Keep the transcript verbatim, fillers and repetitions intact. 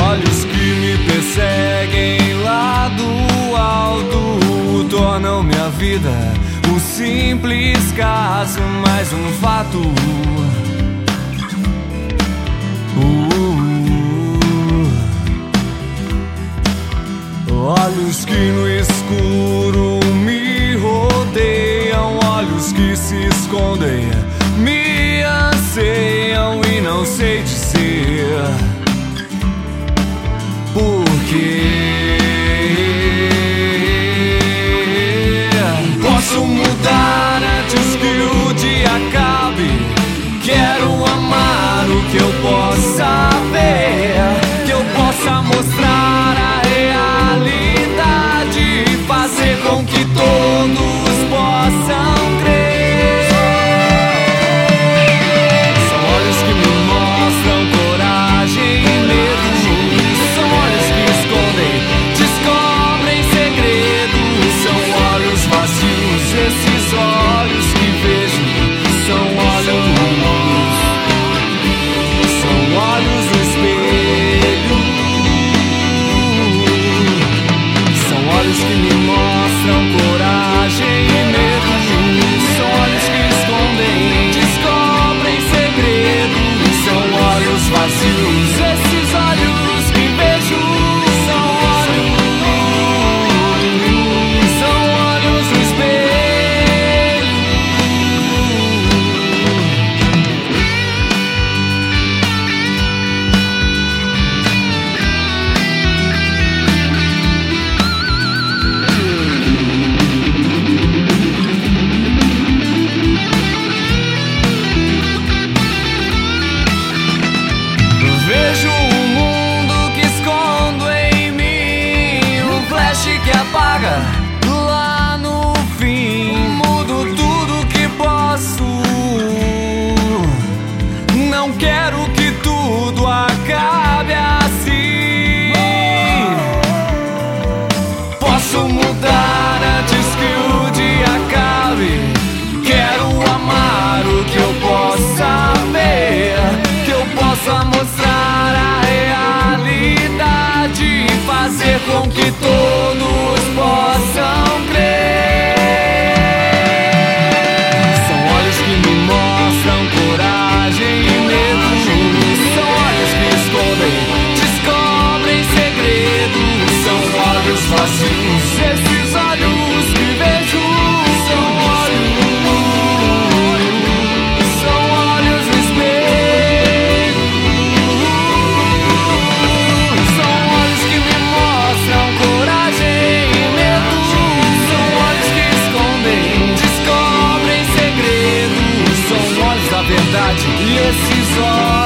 olhos que me perseguem lá do alto tornam minha vida um simples caso, mais um fato. uh, Olhos que no escuro me rodeiam, olhos que se escondem, me anseiam e não sei dizer por quê. Posso mudar antes que o dia acabe. Quero amar o que eu possa ver, que eu possa mostrar a realidade e fazer com que todos possam crer. São olhos que me mostram coragem e medo. São olhos que escondem, descobrem segredos. São olhos vazios, esses olhos que vejo. São olhos, são olhos no espelho. São olhos que me mostram coragem e medo. São olhos que escondem, descobrem segredos. São olhos vazios, esses olhos que vejo. São olhos, são olhos no espelho. Vejo um mundo que escondo em mim, um flash que apaga lá no fim. Mudo tudo que posso, não quero que tudo acabe assim. Posso mudar antes que o dia acabe. Quero amar o que eu possa ver, que eu possa mostrar a realidade e fazer com que todos possam crer. São olhos que me mostram coragem e medo. São olhos que escondem, descobrem segredos. São olhos vazios, esses olhos que vejo. São olhos, são olhos no espelho. São olhos que me mostram coragem e medo. São olhos que escondem, descobrem segredos. São olhos da verdade e esses olhos